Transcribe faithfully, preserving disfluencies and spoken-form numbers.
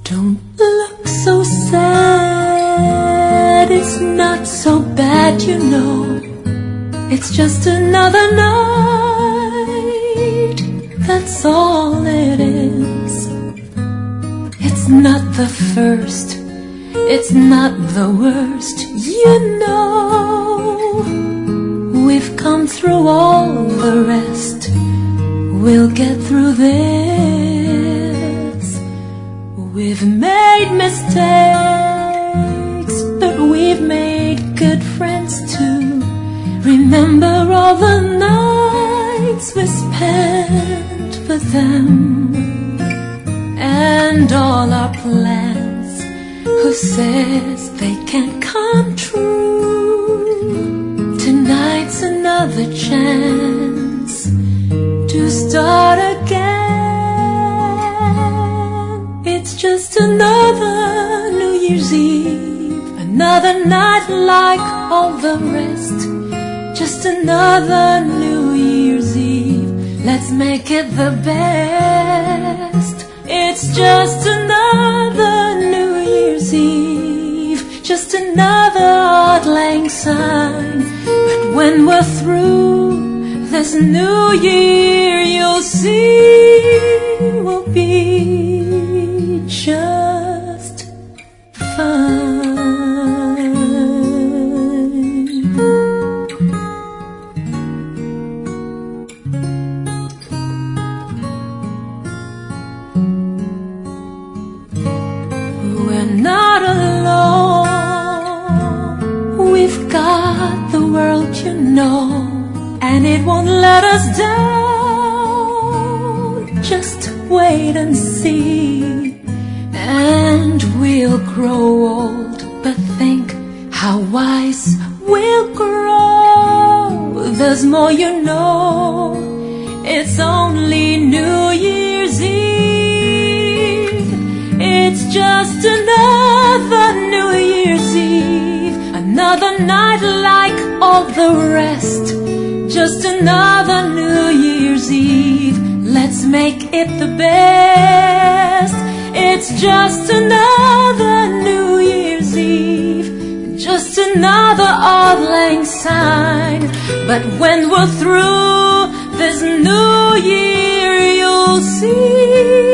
Don't look so sad, it's not so bad, you know. It's just another night, that's all it is. It's not the first, it's not the worst, you know. We've come through all the rest, we'll get through this. We've made mistakes, but we've made good friends too. Remember all the nights we spent with them, and all our plans, who says they can't come true? Tonight's another chance to start again. It's just another New Year's Eve, another night like all the rest. Just another New Year's Eve, let's make it the best. It's just another New Year's Eve, just another Auld Lang Syne. But when we're through this new year, you'll see we'll be just fine. We're not alone, we've got the world, you know, and it won't let us down. Just wait and see, and we'll grow old, but think how wise we'll grow. There's more, you know, it's only New Year's Eve. It's just another New Year's Eve, another night like all the rest. Just another New Year's Eve, let's make it the best. It's just another New Year's Eve, just another Auld Lang Syne. But when we're through this new year, you'll see